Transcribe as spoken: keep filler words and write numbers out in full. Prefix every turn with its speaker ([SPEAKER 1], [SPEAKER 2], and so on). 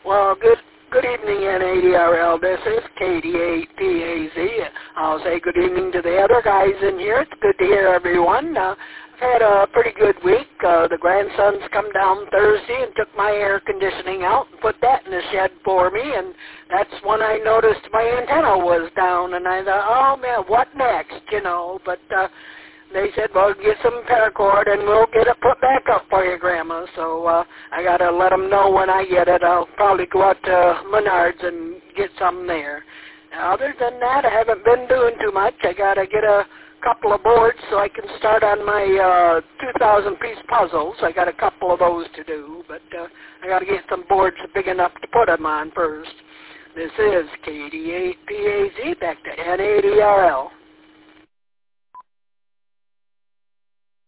[SPEAKER 1] Well, good good evening, N A D R L. This is K D eight P A Z. I'll say good evening to the other guys in here. It's good to hear everyone. Uh, I've had a pretty good week. Uh, the grandsons come down Thursday and took my air conditioning out and put that in the shed for me, and that's when I noticed my antenna was down, and I thought, oh, man, what next, you know, but uh, they said, well, get some paracord and we'll get it put back up for you, Grandma. So uh, I got to let them know when I get it. I'll probably go out to Menards and get some there. Now, other than that, I haven't been doing too much. I got to get a couple of boards so I can start on my uh, two thousand piece puzzles. I got a couple of those to do, but uh, I got to get some boards big enough to put them on first. This is K D eight P A Z, back to N A D R L.